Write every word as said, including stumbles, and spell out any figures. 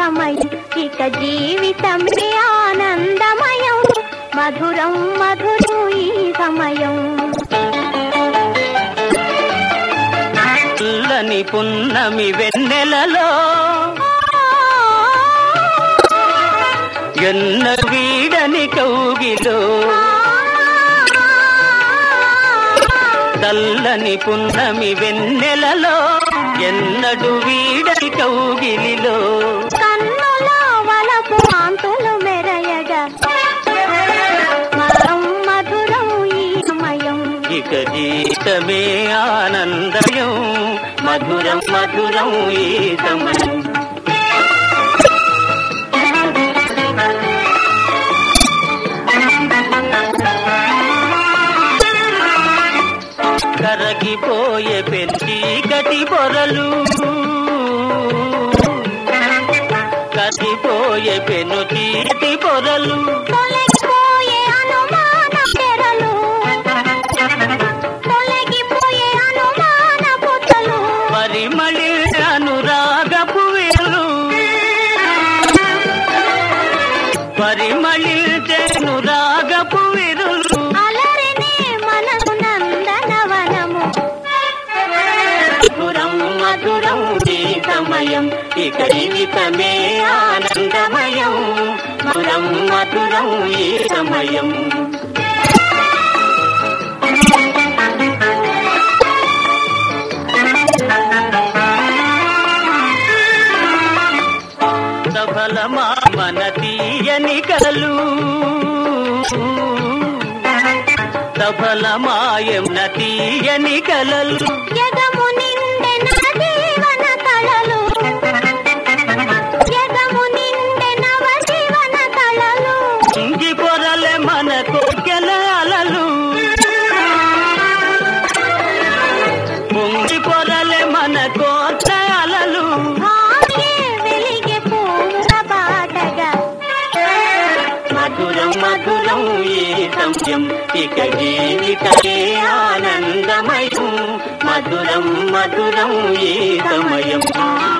సమయం ఇక జీవితమే ఆనందమయం మధురం మధురం ఈ సమయం చల్లని పున్నమి వెన్నెలలో ఎన్న వీడని కౌగిలో చల్లని పున్నమి వెన్నెలలో ఎన్నడు వీడని కౌగిలిలో కన్నులో వలపు కాంతులు మెరయగా మధురం మధురం ఈ సమయం ఇక జీవితమే ఆనందమయం మధురం మధురం ఈ సమయం కరగిపోయే పెంచీకటి పొరలు కరిగిపోయే పెను చీటి పొరలు తొలగిపోయే అనుమాన తెరలు తొలగిపోయే అనుమాన పుటలు పరిమళి అనురాగపు వేలు పరిమళి అనురాగపు విరులు అలరినే మనసు నందనవనము మధురం మధురం ఈ సమయం ఇక జీవితమే ఆనందమయం మధురం మధురం ఈ సమయం సఫలమా మన తీయని కలలు సఫలమాయం తీయని కలలు జగము నిండెన జీవన కళలు జగము నిండె నవ జీవన కళలు ఇంగి పొరలే మన కోకెల అలలు పొంగి పొరలే మన కోట అలలు భాగ్యే వెలిగే పూల బాటగా మధురం మధురం ఈ సమయం ఇక జీవితమే ఆనందమయం మధురం మధురం ఈ సమయం